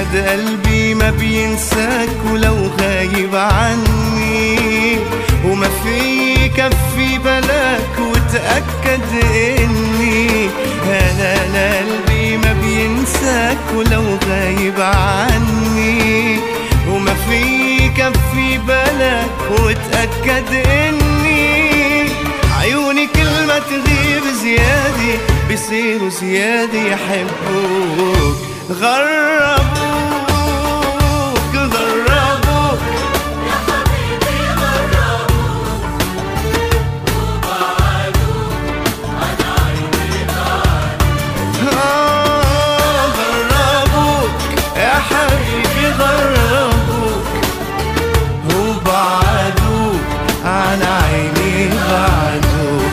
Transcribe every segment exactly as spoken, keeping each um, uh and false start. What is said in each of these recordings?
تأكد قلبي ما بينساك ولو غايب عني، وما في كفي بلاك وتأكد إني أنا أنا قلبي ما بينساك ولو غايب عني، وما في كفي بلاك وتأكد إني عيوني كل ما تغيب زيادة بيصيروا زيادة يحبوك، غربوك غربوك يا حبيبي غربوك وبعدوك عن عيني بعدوك. آه غربوك يا حبيبي غربوك وبعدوك عن عيني بعدوك.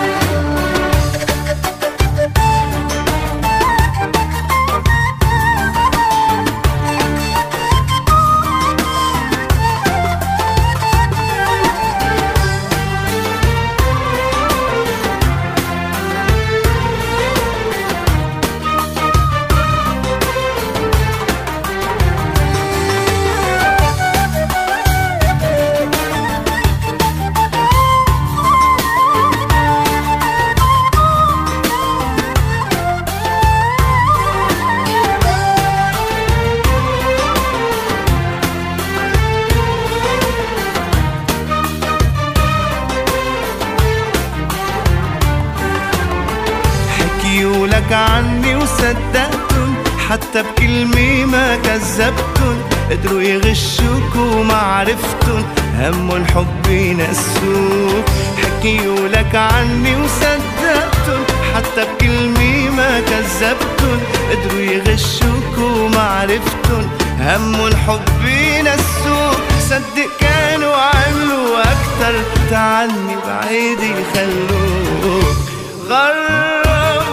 حكيولك عني وصدقتن حتى بكلمة ما كذبتن، قدروا يغشوك وما عرفتن همن حبي نسوك. حكيولك عني وصدقتن حتى بكلمة ما كذبتن، قدروا يغشوك وما عرفتن همن حبي نسوك. صدق كانوا عملوا أكتر تعني بعيد يخلوك، غربوك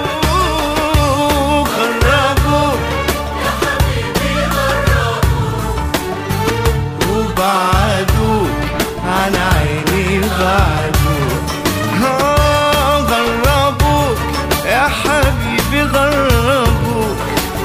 غربوك يا حبيبي غربوك وبعدوك عن عيني بعدوك. آه غربوك يا حبيبي غربوك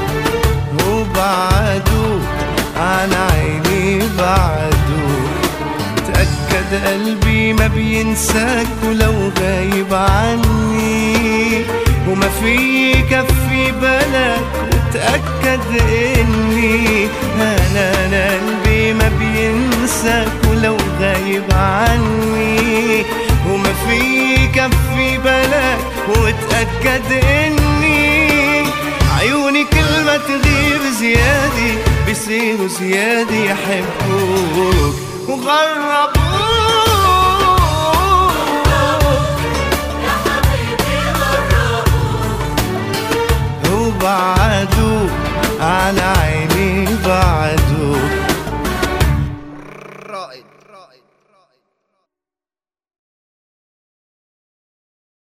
وبعدوك عن عيني بعدوك. تأكد قلبي ما بينساك ولو غايب عني، وما في كفي بلاك وتأكد إني أنا أنا قلبي ما بينساك ولو غايب عني، وما في كفي بلاك وتأكد إني عيوني كل ما تغيب زيادة بيصيروا زيادة يحبوك، وغربوك يا حبيبي غربوك وبعدوك عن عيني بعدوك. رائد.